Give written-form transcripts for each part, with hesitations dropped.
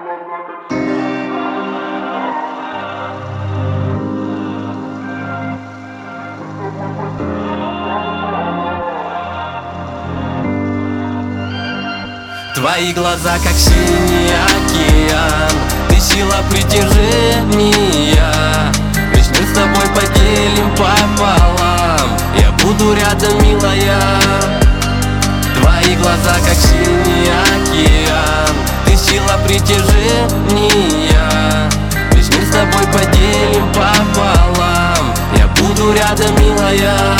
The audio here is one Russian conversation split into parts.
Твои глаза как синий океан, ты сила притяжения. Весь мир с тобой поделим пополам, я буду рядом, милая. Твои глаза как синий океан, ты сила притяжения. Весь мир с тобой поделим пополам, я буду рядом, милая.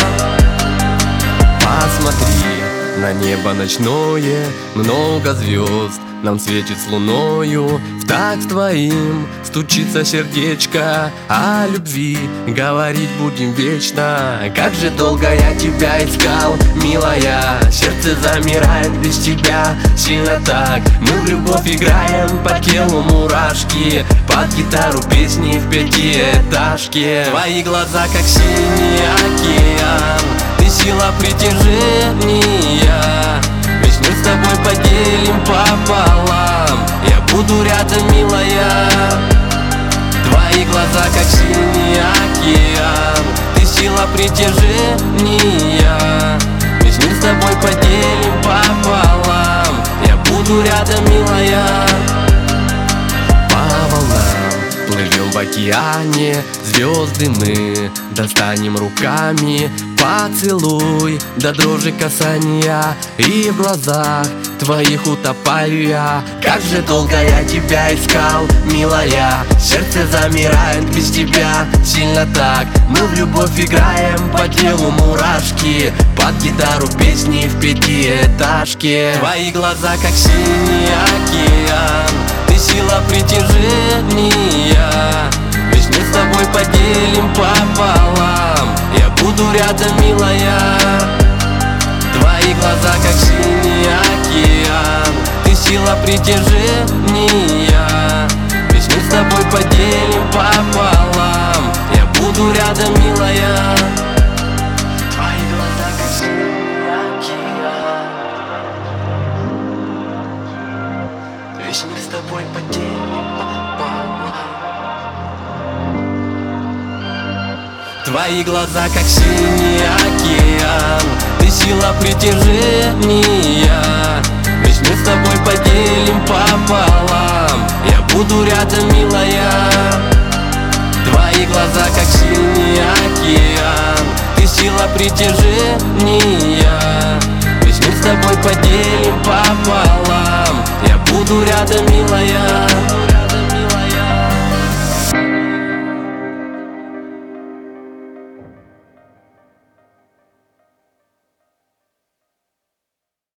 Посмотри на небо ночное, много звезд нам светит с луною. В такт с твоим стучится сердечко, о любви говорить будем вечно. Как же долго я тебя искал, милая, сердце замирает без тебя сильно так. Мы в любовь играем, по телу мурашки, под гитару песни в пятиэтажке. Твои глаза как синий океан, ты сила притяжения. Весь мир с тобой поделим пополам, я буду рядом, милая. Твои глаза как синий океан, ты сила притяжения. Весь мир с тобой поделим пополам, я буду рядом, милая. По волнам плывем в океане, звезды мы достанем руками. Поцелуй до дрожи касания, и в глазах твоих утопаю я. Как же долго я тебя искал, милая, сердце замирает без тебя сильно так. Мы в любовь играем, по телу мурашки, под гитару песни в пятиэтажке. Твои глаза как синий океан, ты сила притяжения. Весь мир с тобой поделим пополам, я буду рядом, милая. Твои глаза как синий океан, ты сила притяжения. Весь мир с тобой поделим пополам, я буду рядом, милая. Твои глаза как синий океан, весь мир с тобой поделим пополам. Твои глаза как синий океан, ты сила притяжения. Весь мир с тобой поделим пополам, я буду рядом, милая. Твои глаза как синий океан, ты сила притяжения. Весь мир с тобой поделим пополам, я буду рядом, милая.